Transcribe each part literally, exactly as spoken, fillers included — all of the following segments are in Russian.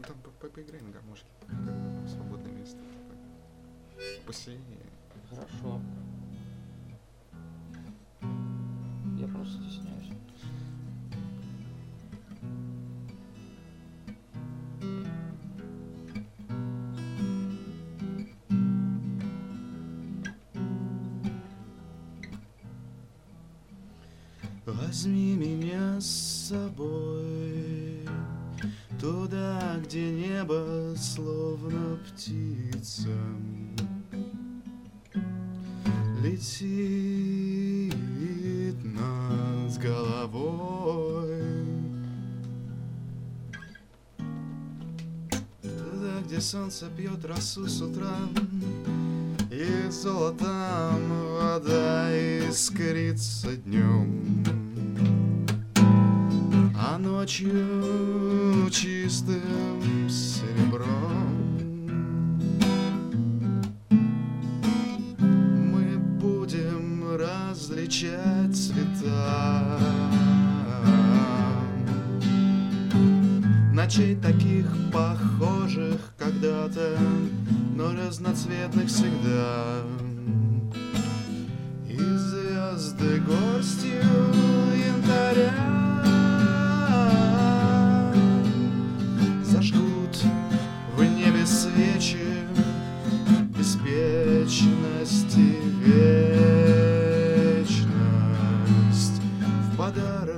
там по- по- поиграй на гармошке, пока свободное место. Посильнее. Хорошо. Я просто стесняюсь. Возьми меня с собой туда, где небо словно птица летит над головой. Туда, где солнце пьет росу с утра, и золотом вода искрится днем, а ночью чистым серебром мы будем различать цвета ночей, таких похожих когда-то, но разноцветных всегда. И звезды горстью янтаря зажгут в небе свечи беспечности, вечность в подарок.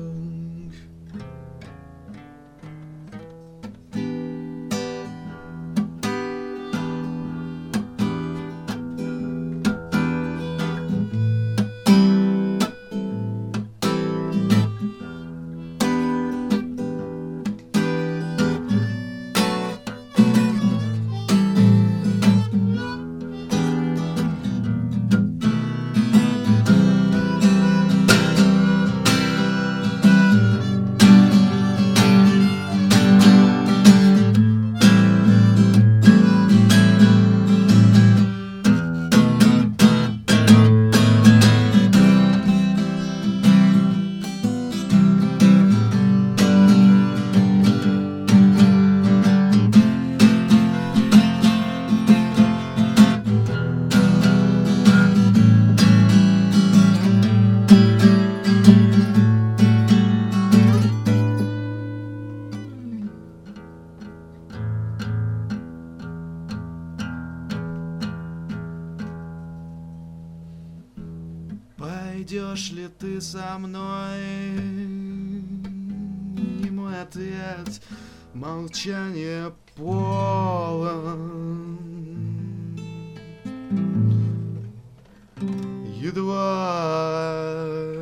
Пойдешь ли ты со мной? И мой ответ — молчание полон. Едва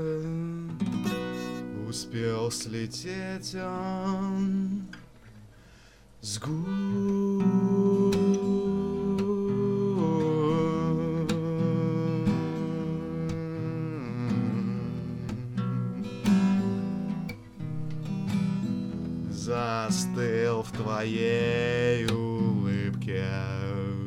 успел слететь он с губ. Застыл в твоей улыбке.